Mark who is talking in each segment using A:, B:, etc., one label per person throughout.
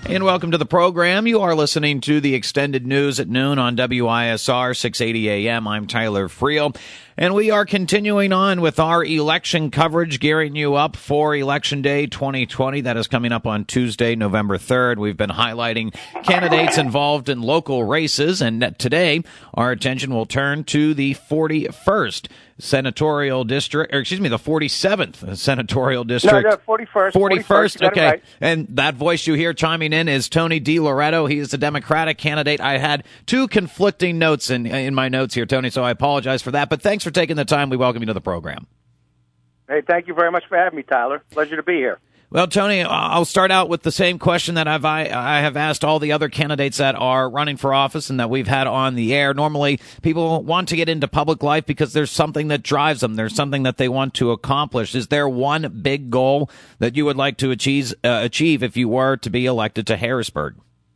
A: And welcome to the program. You are listening to the extended news at noon on WISR 680 AM. I'm Tyler Friel, and we are continuing on with our election coverage, gearing you up for Election Day 2020. That is coming up on Tuesday, November 3rd. We've been highlighting candidates involved in local races, and today our attention will turn to the 41st senatorial district, or excuse me, the 47th senatorial district.
B: No, 41st.
A: 41st, okay.
B: Right.
A: And that voice you hear chiming in is Tony DiLoretto. He is the Democratic candidate. I had two conflicting notes in my notes here, Tony, so I apologize for that. But thanks for taking the time. We welcome you to the program.
B: Hey, thank you very much for having me, Tyler. Pleasure to be here.
A: Well, Tony, I'll start out with the same question that I have asked all the other candidates that are running for office and that we've had on the air. Normally, people want to get into public life because there's something that drives them. There's something that they want to accomplish. Is there one big goal that you would like to achieve if you were to be elected to Harrisburg?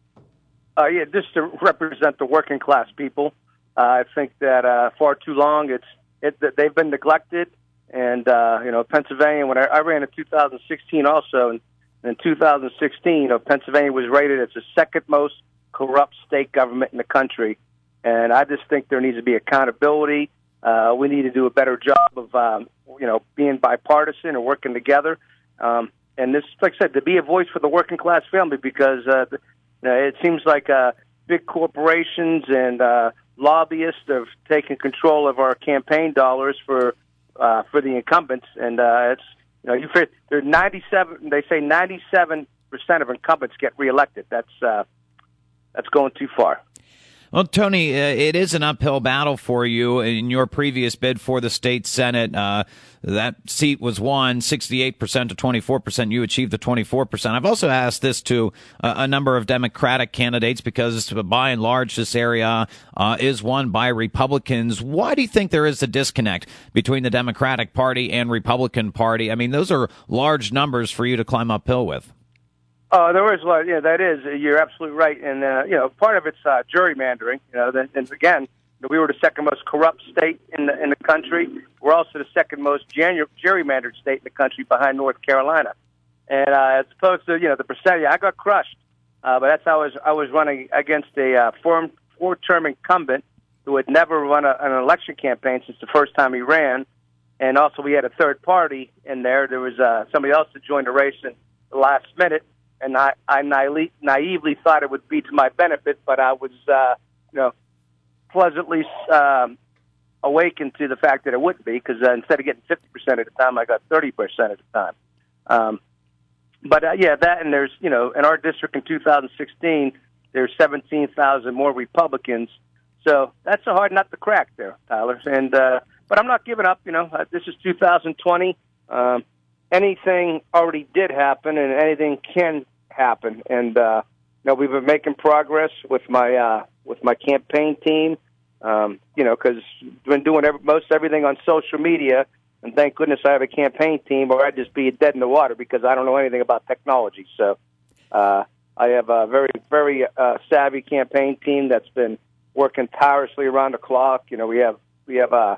B: Yeah, just to represent the working class people. I think that far too long they've been neglected. And, Pennsylvania, when I ran in 2016 also, and in 2016, Pennsylvania was rated as the second most corrupt state government in the country. And I just think there needs to be accountability. We need to do a better job of, being bipartisan and working together. And this, like I said, to be a voice for the working class family, because it seems like big corporations and lobbyists have taken control of our campaign dollars for the incumbents, and they're 97. They say 97% of incumbents get reelected. That's going too far.
A: Well, Tony, it is an uphill battle for you. In your previous bid for the state Senate, that seat was won 68% to 24%. You achieved the 24%. I've also asked this to a number of Democratic candidates because, by and large, this area is won by Republicans. Why do you think there is a disconnect between the Democratic Party and Republican Party? I mean, those are large numbers for you to climb uphill with.
B: There is a lot. Yeah, that is. You're absolutely right. And, part of it's gerrymandering. And again, we were the second most corrupt state in the country. We're also the second most gerrymandered state in the country behind North Carolina. And as opposed to, the percentage, I got crushed. But that's how I was running against a four-term incumbent who had never run an election campaign since the first time he ran. And also we had a third party in there. There was somebody else that joined the race in the last minute. And I naively thought it would be to my benefit, but I was, pleasantly awakened to the fact that it wouldn't be, because instead of getting 50% at the time, I got 30% at the time. That, and there's, in our district in 2016, there's 17,000 more Republicans. So that's a hard nut to crack there, Tyler. And but I'm not giving up. This is 2020. Anything already did happen, and anything can happen. And we've been making progress with my campaign team. Because I've been doing most everything on social media, and thank goodness I have a campaign team, or I'd just be dead in the water because I don't know anything about technology. So I have a very, very savvy campaign team that's been working tirelessly around the clock. We have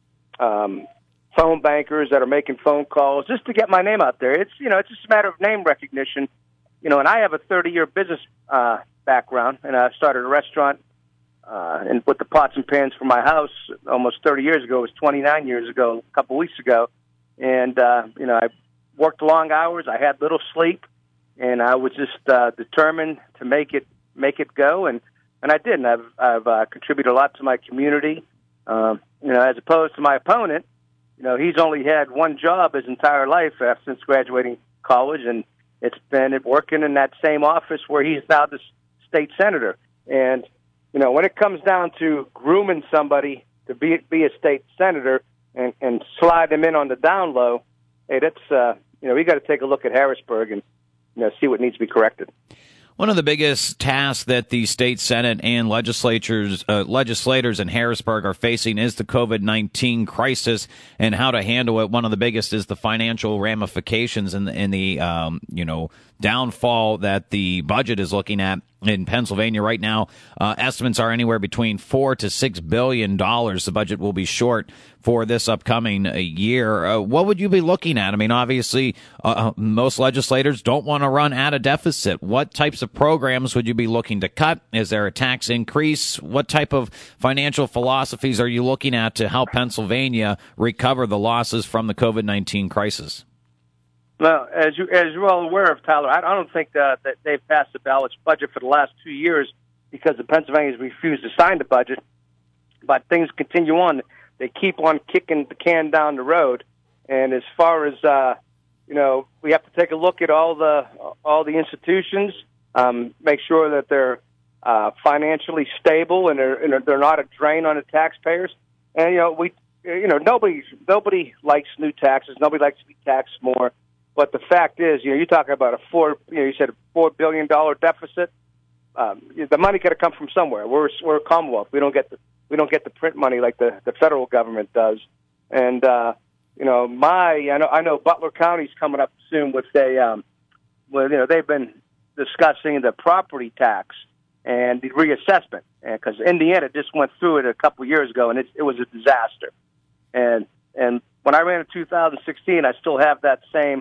B: phone bankers that are making phone calls just to get my name out there. It's just a matter of name recognition. And I have a 30-year business background, and I started a restaurant and with the pots and pans for my house almost 30 years ago. It was 29 years ago, a couple weeks ago. And, I worked long hours. I had little sleep, and I was just determined to make it go. And I did. And I've contributed a lot to my community, as opposed to my opponent. He's only had one job his entire life since graduating college, and it's been working in that same office where he's now the state senator. And, when it comes down to grooming somebody to be a state senator and slide them in on the down low, hey, that's, we got to take a look at Harrisburg and, see what needs to be corrected.
A: One of the biggest tasks that the state Senate and legislators in Harrisburg are facing is the COVID-19 crisis and how to handle it. One of the biggest is the financial ramifications and the downfall that the budget is looking at In Pennsylvania right now, estimates are anywhere between $4 to $6 billion. The budget will be short for this upcoming year. What would you be looking at? I mean, obviously, most legislators don't want to run at a deficit. What types of programs would you be looking to cut? Is there a tax increase? What type of financial philosophies are you looking at to help Pennsylvania recover the losses from the COVID-19 crisis?
B: Well, as you're well aware of, Tyler, I don't think that they've passed a balanced budget for the last 2 years because the Pennsylvanians refused to sign the budget. But things continue on. They keep on kicking the can down the road. And as far as we have to take a look at all the institutions, make sure that they're financially stable and they're not a drain on the taxpayers. And nobody likes new taxes. Nobody likes to be taxed more. But the fact is, you're talking about you said a $4 billion deficit. The money got to come from somewhere. We're a Commonwealth. We don't get the print money like the federal government does. And I know Butler County's coming up soon with they've been discussing the property tax and the reassessment, because Indiana just went through it a couple years ago, and it was a disaster. And when I ran in 2016, I still have the same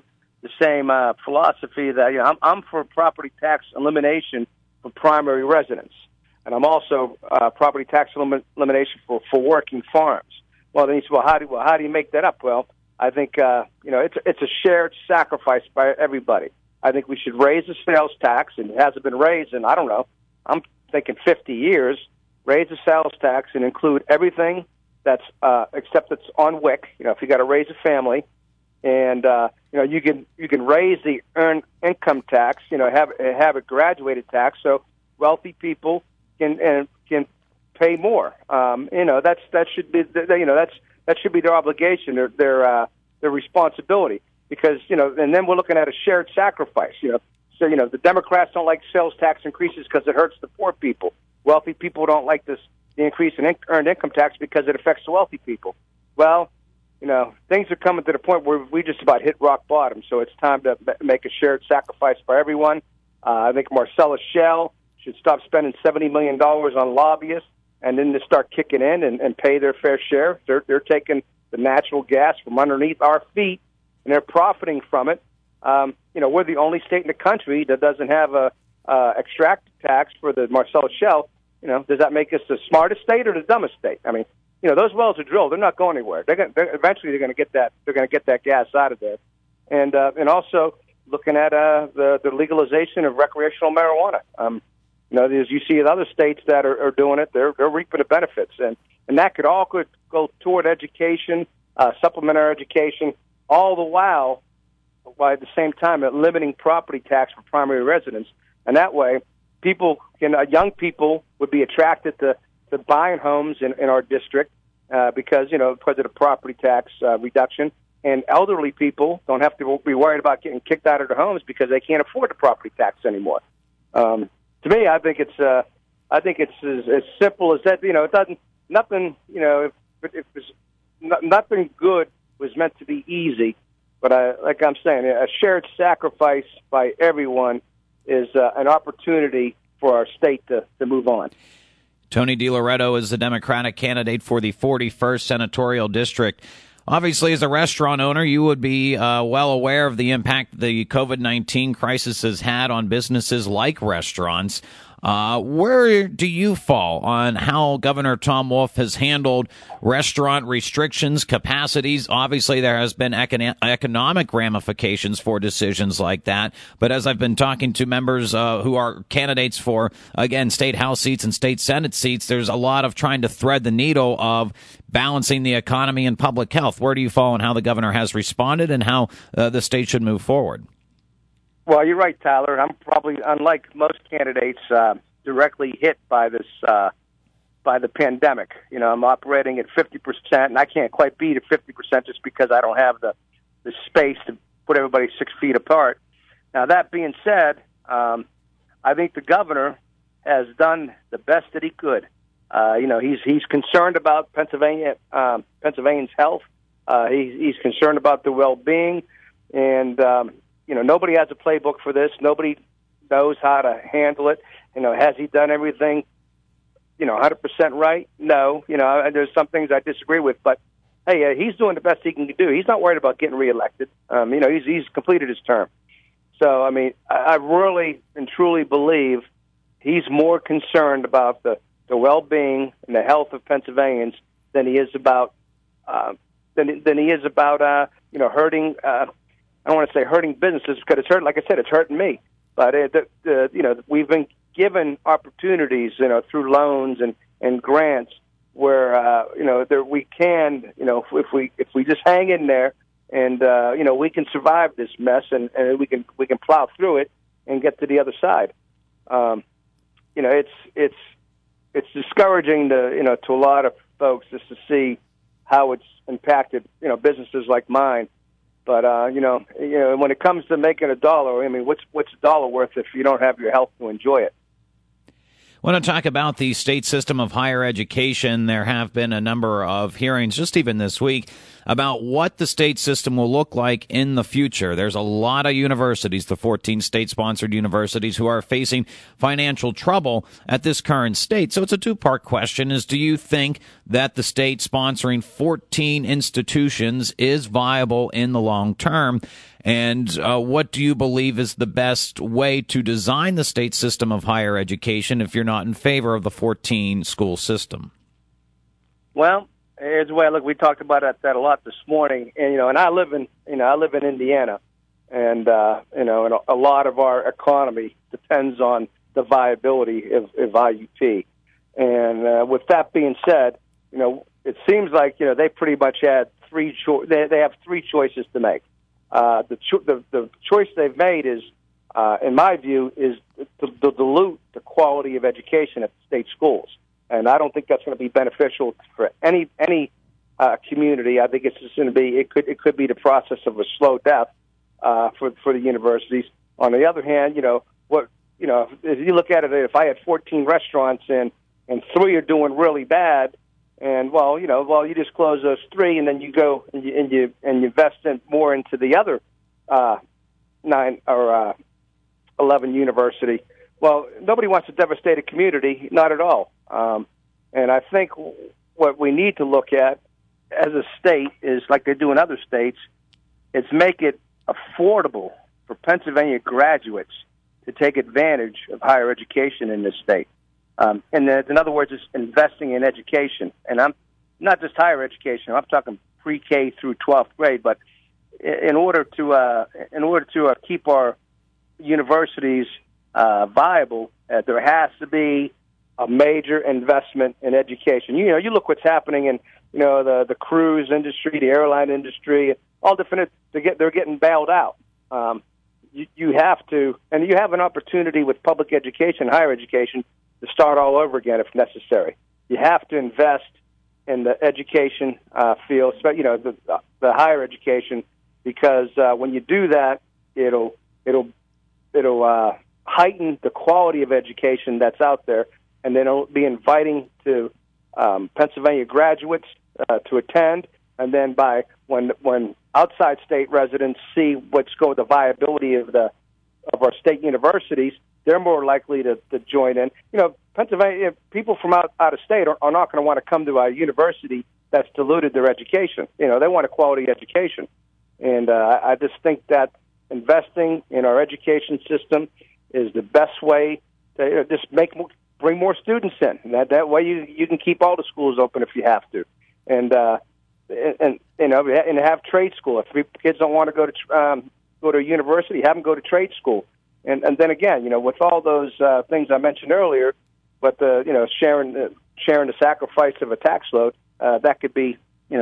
B: philosophy that I'm for property tax elimination for primary residents, and I'm also property tax elimination for working farms. Well, then you say, well, how do you make that up? Well, I think it's a shared sacrifice by everybody. I think we should raise the sales tax, and it hasn't been raised in, I don't know, I'm thinking 50 years. Raise the sales tax and include everything that's except it's on WIC. If you got to raise a family. And you can raise the earned income tax, have a graduated tax, so wealthy people can pay more. That should be that should be their obligation, their responsibility, because and then we're looking at a shared sacrifice. So the Democrats don't like sales tax increases because it hurts the poor people. Wealthy people don't like the increase in earned income tax because it affects the wealthy people. Well, things are coming to the point where we just about hit rock bottom, so it's time to make a shared sacrifice by everyone. I think Marcellus Shale should stop spending $70 million on lobbyists and then to start kicking in and pay their fair share. They're taking the natural gas from underneath our feet, and they're profiting from it. We're the only state in the country that doesn't have a extract tax for the Marcellus Shale. Does that make us the smartest state or the dumbest state? I mean, those wells are drilled. They're not going anywhere. Eventually they're going to get that. They're going to get that gas out of there, and also looking at the legalization of recreational marijuana. As you see in other states that are doing it, they're reaping the benefits, and that could go toward education, supplementary education, all the while at the same time limiting property tax for primary residents, and that way young people would be attracted to buying homes in our district because of the property tax reduction, and elderly people don't have to be worried about getting kicked out of their homes because they can't afford the property tax anymore. To me, I think it's as simple as that. It doesn't nothing. Nothing good was meant to be easy, but like I'm saying, a shared sacrifice by everyone is an opportunity for our state to move on.
A: Tony DiLoretto is the Democratic candidate for the 41st Senatorial District. Obviously, as a restaurant owner, you would be well aware of the impact the COVID-19 crisis has had on businesses like restaurants. Where do you fall on how Governor Tom Wolf has handled restaurant restrictions, capacities? Obviously, there has been economic ramifications for decisions like that. But as I've been talking to members who are candidates for, again, state House seats and state Senate seats, there's a lot of trying to thread the needle of balancing the economy and public health. Where do you fall on how the governor has responded and how the state should move forward?
B: Well, you're right, Tyler. I'm probably, unlike most candidates, directly hit by this, by the pandemic. I'm operating at 50%, and I can't quite beat at 50% just because I don't have the space to put everybody 6 feet apart. Now, that being said, I think the governor has done the best that he could. He's concerned about Pennsylvanians' health. He's concerned about their well-being, and nobody has a playbook for this. Nobody knows how to handle it. Has he done everything, 100% right? No. There's some things I disagree with, but hey, he's doing the best he can do. He's not worried about getting reelected. He's completed his term. So, I really and truly believe he's more concerned about the well-being and the health of Pennsylvanians than he is about hurting. I don't want to say hurting businesses because it's hurting. Like I said, it's hurting me. But we've been given opportunities, through loans and grants where we can, if we just hang in there and we can survive this mess and we can plow through it and get to the other side. It's discouraging to a lot of folks just to see how it's impacted businesses like mine. But when it comes to making a dollar, what's a dollar worth if you don't have your health to enjoy it?
A: I want to talk about the state system of higher education. There have been a number of hearings just even this week about what the state system will look like in the future. There's a lot of universities, the 14 state-sponsored universities, who are facing financial trouble at this current state. So it's a two-part question: do you think that the state sponsoring 14 institutions is viable in the long term? And what do you believe is the best way to design the state system of higher education if you're not in favor of the 14 school system?
B: Well, here's the way I look. We talked about that a lot this morning, and and I live in Indiana, and and a lot of our economy depends on the viability of IUP. And with that being said, it seems like they pretty much had they have three choices to make. The choice they've made is, in my view, is to dilute the quality of education at the state schools, and I don't think that's going to be beneficial for any community. I think it's just going to be it could be the process of a slow death for the universities. On the other hand, if you look at it, if I had 14 restaurants and 3 are doing really bad. And you just close those 3, and then you go and you invest more into the other 9 or 11 university. Well, nobody wants to devastate a community, not at all. And I think what we need to look at as a state is, like they do in other states, is make it affordable for Pennsylvania graduates to take advantage of higher education in this state. In other words, it's investing in education, and I'm not just higher education. I'm talking pre-K through 12th grade. But in order to keep our universities viable, there has to be a major investment in education. You look what's happening in the cruise industry, the airline industry, all different. They're getting bailed out. You have to, and you have an opportunity with public education, higher education, to start all over again if necessary. You have to invest in the education field, the higher education, because when you do that, it'll heighten the quality of education that's out there, and then it'll be inviting to Pennsylvania graduates to attend, and then when outside state residents see the viability of our state universities, they're more likely to join in. Pennsylvania, people from out of state are not going to want to come to a university that's diluted their education. They want a quality education. And I just think that investing in our education system is the best way to just bring more students in. And that way you can keep all the schools open if you have to. And have trade school. If kids don't want to go to a university, have them go to trade school. And then again, with all those things I mentioned earlier, but sharing the sacrifice of a tax load, that could be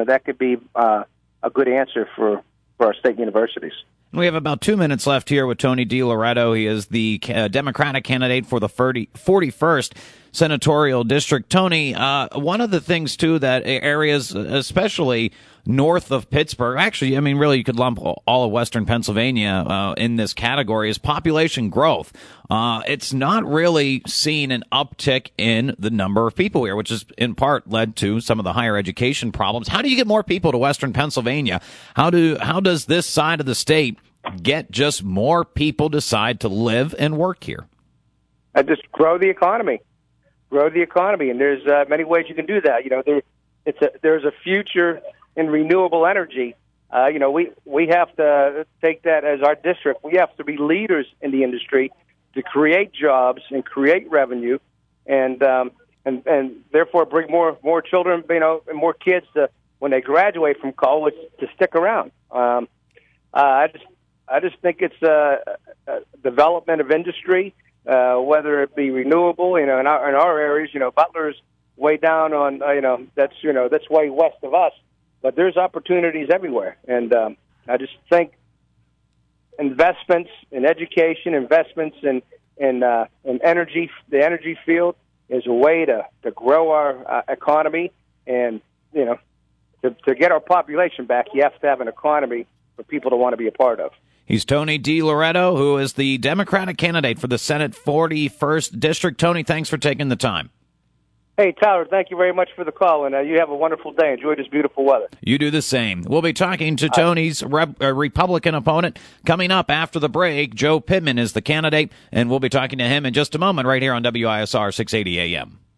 B: a good answer for our state universities.
A: We have about 2 minutes left here with Tony DiLoretto. He is the Democratic candidate for the 41st Senatorial District. Tony, one of the things, too, that areas, especially north of Pittsburgh, actually, really, you could lump all of western Pennsylvania in this category, is population growth. It's not really seen an uptick in the number of people here, which has in part led to some of the higher education problems. How do you get more people to western Pennsylvania? How does this side of the state get just more people decide to live and work here?
B: just grow the economy. Grow the economy, and there's many ways you can do that. You know, there's a future in renewable energy. You know, we have to take that as our district. We have to be leaders in the industry to create jobs and create revenue, and therefore bring more children, you know, and more kids to, when they graduate from college, to stick around. I just think it's a development of industry, whether it be renewable. You know, in our areas, you know, Butler's way down on, that's way west of us, but there's opportunities everywhere, and I just think investments in education, investments in energy, the energy field, is a way to grow our economy. And, you know, to get our population back, you have to have an economy for people to want to be a part of.
A: He's Tony DiLoretto, who is the Democratic candidate for the Senate 41st District. Tony, thanks for taking the time.
B: Hey, Tyler, thank you very much for the call, and you have a wonderful day. Enjoy this beautiful weather.
A: You do the same. We'll be talking to Tony's Republican opponent coming up after the break. Joe Pittman is the candidate, and we'll be talking to him in just a moment right here on WISR 680 AM.